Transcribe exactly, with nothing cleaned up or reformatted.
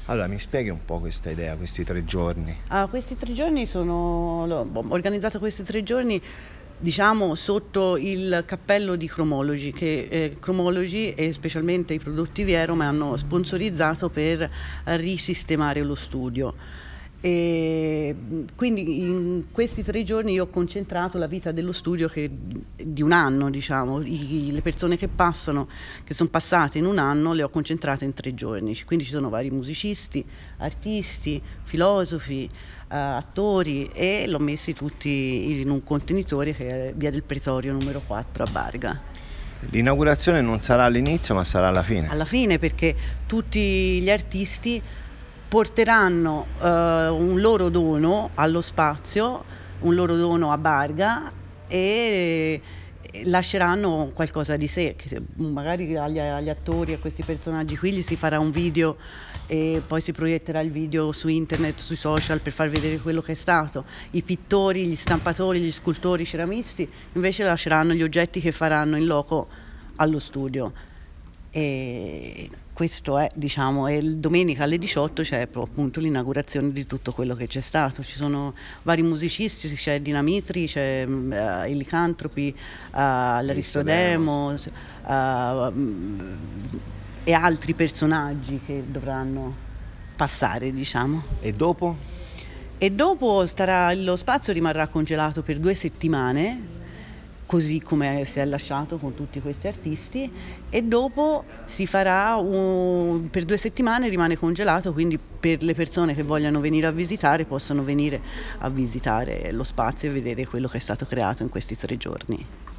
Allora, mi spieghi un po' questa idea, questi tre giorni? Ah, questi tre giorni sono l'ho ho organizzato questi tre giorni, diciamo, sotto il cappello di Cromology, che eh, Cromology e specialmente i prodotti Viero mi hanno sponsorizzato per risistemare lo studio. E quindi in questi tre giorni io ho concentrato la vita dello studio che, di un anno, diciamo, I, le persone che passano, che sono passate in un anno, le ho concentrate in tre giorni. Quindi ci sono vari musicisti, artisti, filosofi, Uh, attori, e l'ho messi tutti in un contenitore che è via del Pretorio numero quattro a Barga. L'inaugurazione non sarà all'inizio, ma sarà alla fine. Alla fine, perché tutti gli artisti porteranno uh, un loro dono allo spazio, un loro dono a Barga, e lasceranno qualcosa di sé, che se magari agli, agli attori, a questi personaggi qui gli si farà un video e poi si proietterà il video su internet, sui social, per far vedere quello che è stato. I pittori, gli stampatori, gli scultori, i ceramisti invece lasceranno gli oggetti che faranno in loco allo studio. E questo è, diciamo, e domenica alle diciotto c'è appunto l'inaugurazione di tutto quello che c'è stato. Ci sono vari musicisti, c'è Dinamitri, c'è uh, i Licantropi, uh, l'Aristodemos, uh, e altri personaggi che dovranno passare, diciamo. E dopo? E dopo starà, lo spazio rimarrà congelato per due settimane, così come si è lasciato con tutti questi artisti, e dopo si farà un, per due settimane rimane congelato, quindi per le persone che vogliano venire a visitare possono venire a visitare lo spazio e vedere quello che è stato creato in questi tre giorni.